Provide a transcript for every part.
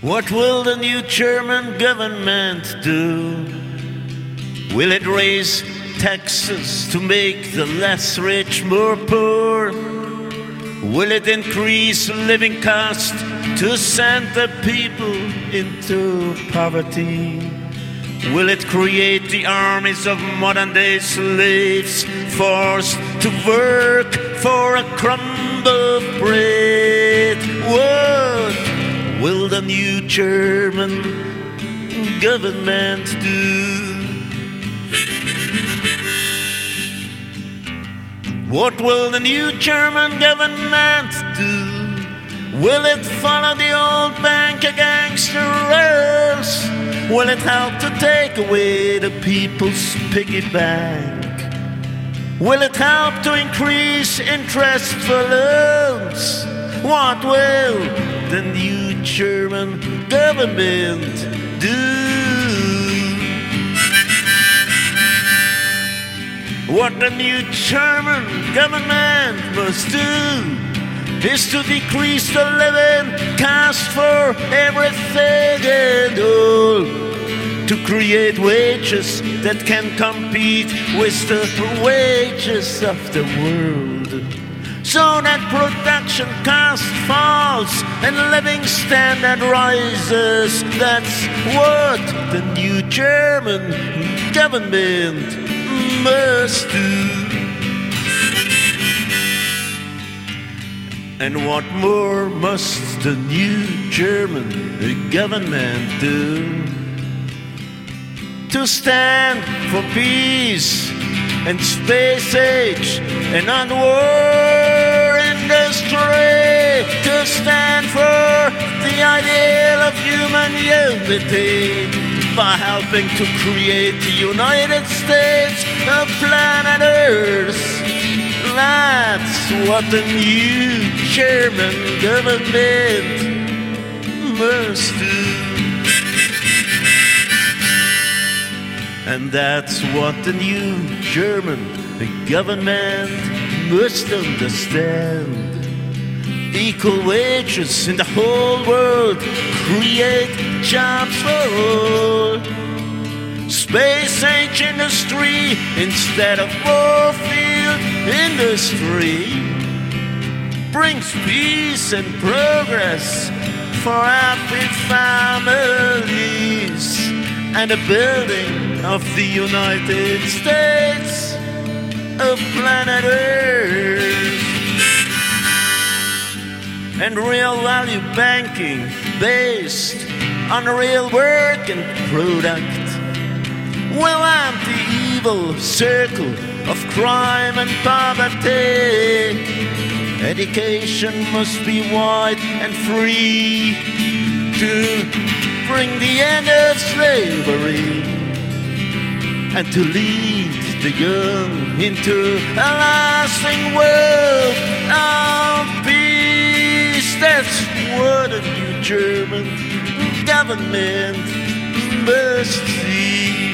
What will the new German government do? Will it raise taxes to make the less rich more poor? Will it increase living cost to send the people into poverty? Will it create the armies of modern-day slaves forced to work for a crumb of bread? What will the new German government do? What will the new German government do? Will it follow the old banker gangster rails? Will it help to take away the people's piggy bank? Will it help to increase interest for loans? What will the new German government do? What the new German government must do is to decrease the living cost for everything and all, to create wages that can compete with the wages of the world, so that production cost falls and living standard rises. That's what the new German government must do. And what more must the new German government do? To stand for peace and space age and on-war industry, to stand for the ideal of human unity, by helping to create the United States of planet Earth. That's what the new German government must do. And that's what the new German government must understand. Equal wages in the whole world create jobs for all. Space age industry instead of warfield industry brings peace and progress for happy families and the building of the United States of planet Earth. And real value banking based on real work and product will end the evil circle of crime and poverty. Education must be wide and free to bring the end of slavery and to lead the young into a lasting world of peace. That's what a new German government must see.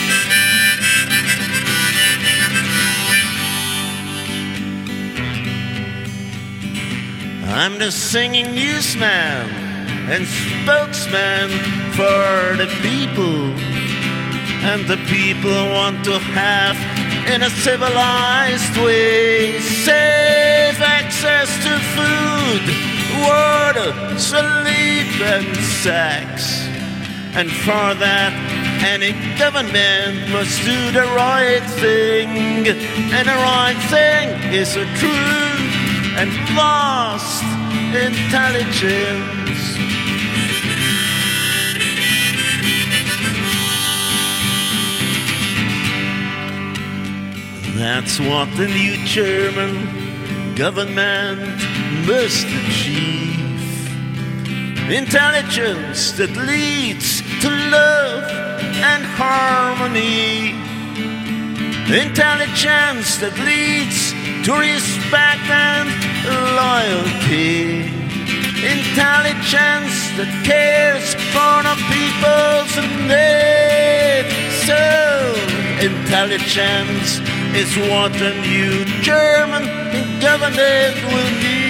I'm the singing newsman and spokesman for the people, and the people want to have, in a civilized way, safe access to food, water, sleep and sex. And for that, any government must do the right thing, and the right thing is a true and vast intelligence. That's what the new German government must achieve. Intelligence that leads to love and harmony. Intelligence that leads to respect and loyalty. Intelligence that cares for the people's needs. So, intelligence is what a new German government will need.